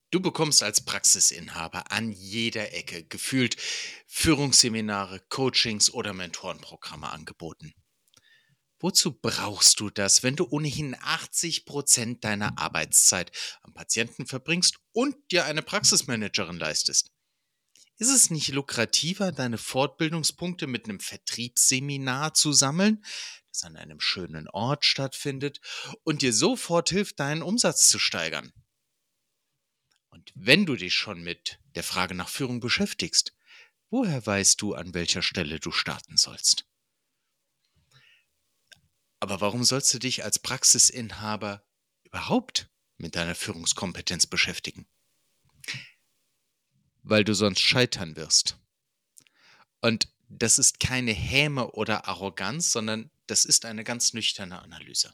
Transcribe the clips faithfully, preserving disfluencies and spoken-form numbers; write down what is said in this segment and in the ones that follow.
Du bekommst als Praxisinhaber an jeder Ecke gefühlt Führungsseminare, Coachings oder Mentorenprogramme angeboten. Wozu brauchst du das, wenn du ohnehin achtzig Prozent deiner Arbeitszeit am Patienten verbringst und dir eine Praxismanagerin leistest? Ist es nicht lukrativer, deine Fortbildungspunkte mit einem Vertriebsseminar zu sammeln, das an einem schönen Ort stattfindet und dir sofort hilft, deinen Umsatz zu steigern? Und wenn du dich schon mit der Frage nach Führung beschäftigst, woher weißt du, an welcher Stelle du starten sollst? Aber warum sollst du dich als Praxisinhaber überhaupt mit deiner Führungskompetenz beschäftigen? Weil du sonst scheitern wirst. Und das ist keine Häme oder Arroganz, sondern das ist eine ganz nüchterne Analyse.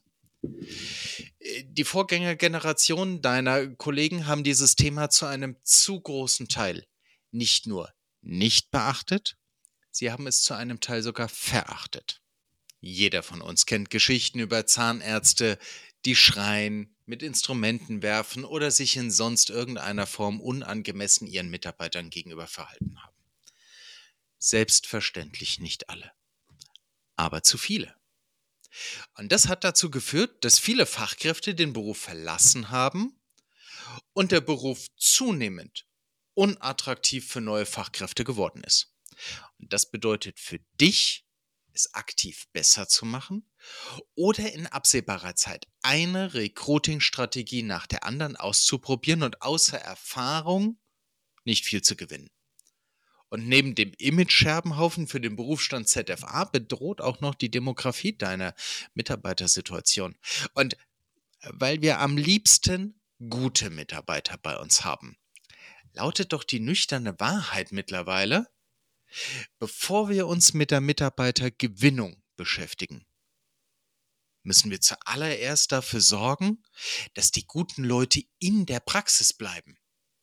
Äh, Die Vorgängergenerationen deiner Kollegen haben dieses Thema zu einem zu großen Teil nicht nur nicht beachtet, sie haben es zu einem Teil sogar verachtet. Jeder von uns kennt Geschichten über Zahnärzte, die schreien, mit Instrumenten werfen oder sich in sonst irgendeiner Form unangemessen ihren Mitarbeitern gegenüber verhalten haben. Selbstverständlich nicht alle, aber zu viele. Und das hat dazu geführt, dass viele Fachkräfte den Beruf verlassen haben und der Beruf zunehmend unattraktiv für neue Fachkräfte geworden ist. Und das bedeutet für dich, es aktiv besser zu machen oder in absehbarer Zeit eine Recruiting-Strategie nach der anderen auszuprobieren und außer Erfahrung nicht viel zu gewinnen. Und neben dem Image-Scherbenhaufen für den Berufsstand Z F A bedroht auch noch die Demografie deiner Mitarbeitersituation. Und weil wir am liebsten gute Mitarbeiter bei uns haben, lautet doch die nüchterne Wahrheit mittlerweile: Bevor wir uns mit der Mitarbeitergewinnung beschäftigen, müssen wir zuallererst dafür sorgen, dass die guten Leute in der Praxis bleiben.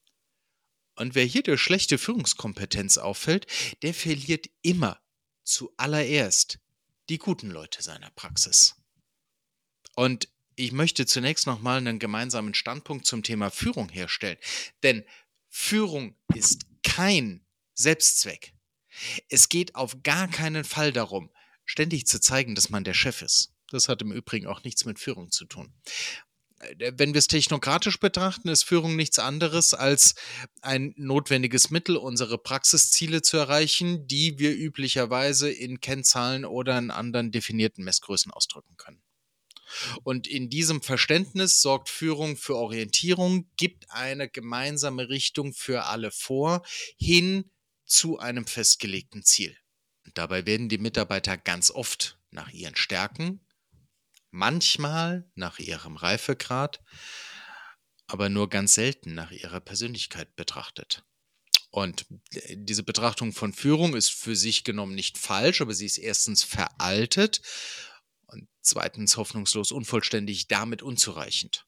Und wer hier durch schlechte Führungskompetenz auffällt, der verliert immer zuallererst die guten Leute seiner Praxis. Und ich möchte zunächst nochmal einen gemeinsamen Standpunkt zum Thema Führung herstellen. Denn Führung ist kein Selbstzweck. Es geht auf gar keinen Fall darum, ständig zu zeigen, dass man der Chef ist. Das hat im Übrigen auch nichts mit Führung zu tun. Wenn wir es technokratisch betrachten, ist Führung nichts anderes als ein notwendiges Mittel, unsere Praxisziele zu erreichen, die wir üblicherweise in Kennzahlen oder in anderen definierten Messgrößen ausdrücken können. Und in diesem Verständnis sorgt Führung für Orientierung, gibt eine gemeinsame Richtung für alle vor, hin zu einem festgelegten Ziel. Und dabei werden die Mitarbeiter ganz oft nach ihren Stärken, manchmal nach ihrem Reifegrad, aber nur ganz selten nach ihrer Persönlichkeit betrachtet. Und diese Betrachtung von Führung ist für sich genommen nicht falsch, aber sie ist erstens veraltet und zweitens hoffnungslos unvollständig, damit unzureichend.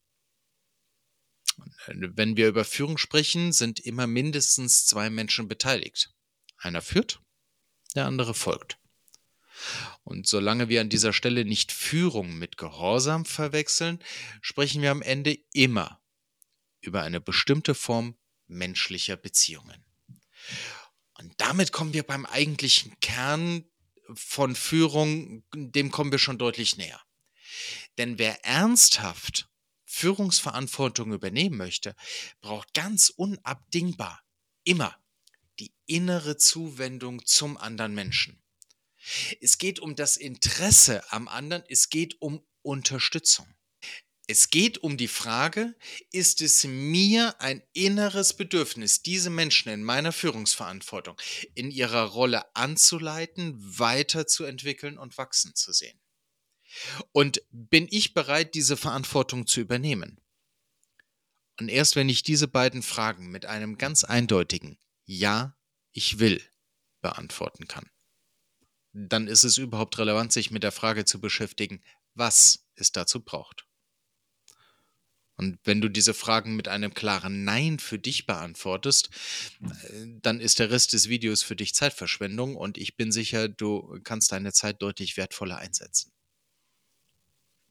Wenn wir über Führung sprechen, sind immer mindestens zwei Menschen beteiligt. Einer führt, der andere folgt. Und solange wir an dieser Stelle nicht Führung mit Gehorsam verwechseln, sprechen wir am Ende immer über eine bestimmte Form menschlicher Beziehungen. Und damit kommen wir beim eigentlichen Kern von Führung, dem kommen wir schon deutlich näher. Denn wer ernsthaft Führungsverantwortung übernehmen möchte, braucht ganz unabdingbar immer die innere Zuwendung zum anderen Menschen. Es geht um das Interesse am anderen, es geht um Unterstützung. Es geht um die Frage, ist es mir ein inneres Bedürfnis, diese Menschen in meiner Führungsverantwortung in ihrer Rolle anzuleiten, weiterzuentwickeln und wachsen zu sehen? Und bin ich bereit, diese Verantwortung zu übernehmen? Und erst wenn ich diese beiden Fragen mit einem ganz eindeutigen Ja, ich will beantworten kann, dann ist es überhaupt relevant, sich mit der Frage zu beschäftigen, was es dazu braucht. Und wenn du diese Fragen mit einem klaren Nein für dich beantwortest, dann ist der Rest des Videos für dich Zeitverschwendung und ich bin sicher, du kannst deine Zeit deutlich wertvoller einsetzen.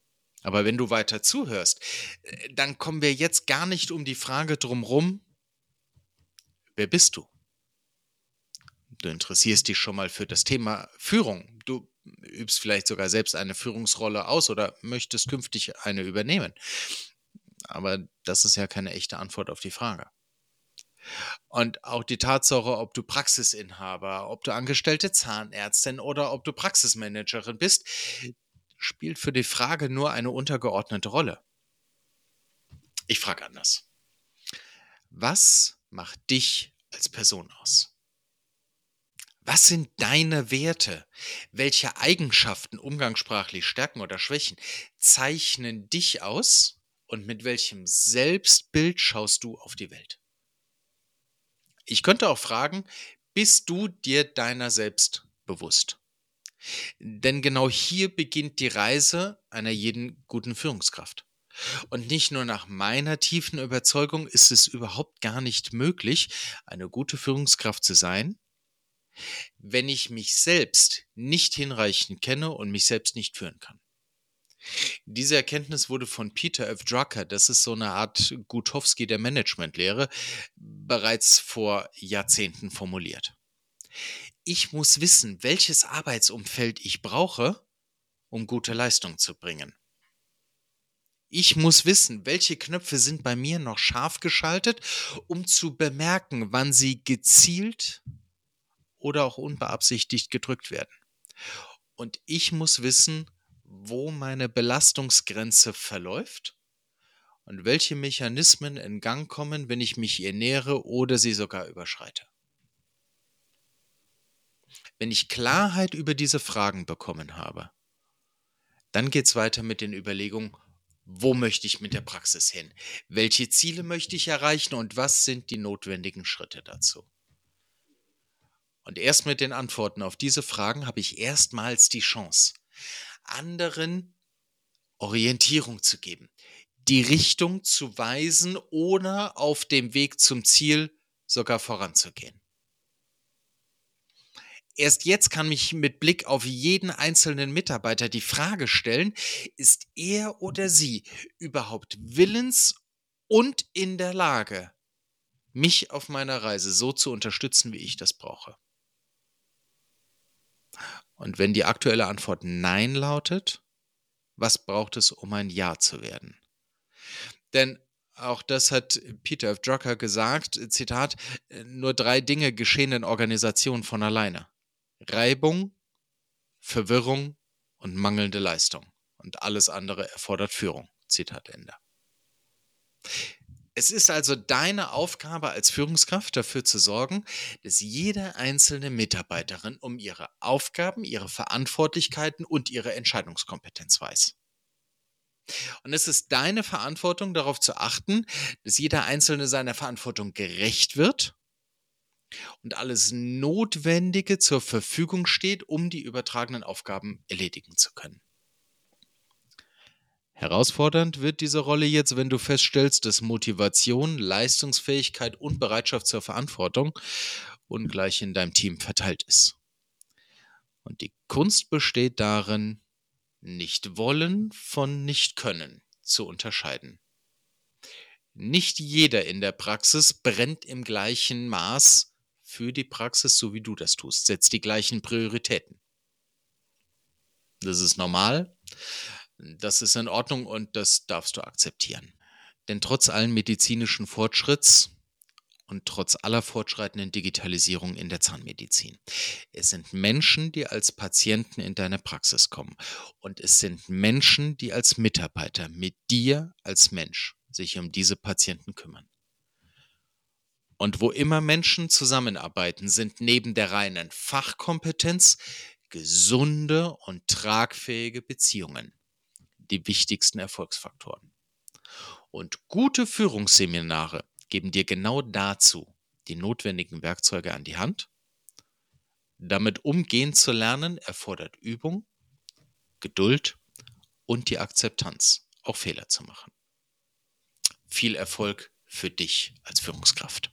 Aber wenn du weiter zuhörst, äh, dann kommen wir jetzt gar nicht um die Frage drumrum, wer bist du? Du interessierst dich schon mal für das Thema Führung. Du übst vielleicht sogar selbst eine Führungsrolle aus oder möchtest künftig eine übernehmen. Aber das ist ja keine echte Antwort auf die Frage. Und auch die Tatsache, ob du Praxisinhaber, ob du angestellte Zahnärztin oder ob du Praxismanagerin bist, spielt für die Frage nur eine untergeordnete Rolle. Ich frage anders. Was macht dich als Person aus? Was sind deine Werte? Welche Eigenschaften, umgangssprachlich Stärken oder Schwächen, zeichnen dich aus und mit welchem Selbstbild schaust du auf die Welt? Ich könnte auch fragen, bist du dir deiner selbst bewusst? Denn genau hier beginnt die Reise einer jeden guten Führungskraft. Und nicht nur nach meiner tiefen Überzeugung ist es überhaupt gar nicht möglich, eine gute Führungskraft zu sein, wenn ich mich selbst nicht hinreichend kenne und mich selbst nicht führen kann. Diese Erkenntnis wurde von Peter F. Drucker, das ist so eine Art Gutowski der Managementlehre, bereits vor Jahrzehnten formuliert. Ich muss wissen, welches Arbeitsumfeld ich brauche, um gute Leistung zu bringen. Ich muss wissen, welche Knöpfe sind bei mir noch scharf geschaltet, um zu bemerken, wann sie gezielt oder auch unbeabsichtigt gedrückt werden. Und ich muss wissen, wo meine Belastungsgrenze verläuft und welche Mechanismen in Gang kommen, wenn ich mich ihr nähere oder sie sogar überschreite. Wenn ich Klarheit über diese Fragen bekommen habe, dann geht es weiter mit den Überlegungen, wo möchte ich mit der Praxis hin? Welche Ziele möchte ich erreichen und was sind die notwendigen Schritte dazu? Und erst mit den Antworten auf diese Fragen habe ich erstmals die Chance, anderen Orientierung zu geben, die Richtung zu weisen oder auf dem Weg zum Ziel sogar voranzugehen. Erst jetzt kann mich mit Blick auf jeden einzelnen Mitarbeiter die Frage stellen, ist er oder sie überhaupt willens und in der Lage, mich auf meiner Reise so zu unterstützen, wie ich das brauche? Und wenn die aktuelle Antwort Nein lautet, was braucht es, um ein Ja zu werden? Denn auch das hat Peter F. Drucker gesagt, Zitat, nur drei Dinge geschehen in Organisationen von alleine. Reibung, Verwirrung und mangelnde Leistung. Und alles andere erfordert Führung. Zitat Ende. Es ist also deine Aufgabe als Führungskraft, dafür zu sorgen, dass jede einzelne Mitarbeiterin um ihre Aufgaben, ihre Verantwortlichkeiten und ihre Entscheidungskompetenz weiß. Und es ist deine Verantwortung, darauf zu achten, dass jeder Einzelne seiner Verantwortung gerecht wird und alles Notwendige zur Verfügung steht, um die übertragenen Aufgaben erledigen zu können. Herausfordernd wird diese Rolle jetzt, wenn du feststellst, dass Motivation, Leistungsfähigkeit und Bereitschaft zur Verantwortung ungleich in deinem Team verteilt ist. Und die Kunst besteht darin, nicht wollen von nicht können zu unterscheiden. Nicht jeder in der Praxis brennt im gleichen Maß für die Praxis, so wie du das tust, setzt die gleichen Prioritäten. Das ist normal, das ist in Ordnung und das darfst du akzeptieren. Denn trotz allen medizinischen Fortschritts und trotz aller fortschreitenden Digitalisierung in der Zahnmedizin, es sind Menschen, die als Patienten in deine Praxis kommen. Und es sind Menschen, die als Mitarbeiter mit dir als Mensch sich um diese Patienten kümmern. Und wo immer Menschen zusammenarbeiten, sind neben der reinen Fachkompetenz gesunde und tragfähige Beziehungen die wichtigsten Erfolgsfaktoren. Und gute Führungsseminare geben dir genau dazu die notwendigen Werkzeuge an die Hand. Damit umgehen zu lernen erfordert Übung, Geduld und die Akzeptanz, auch Fehler zu machen. Viel Erfolg für dich als Führungskraft.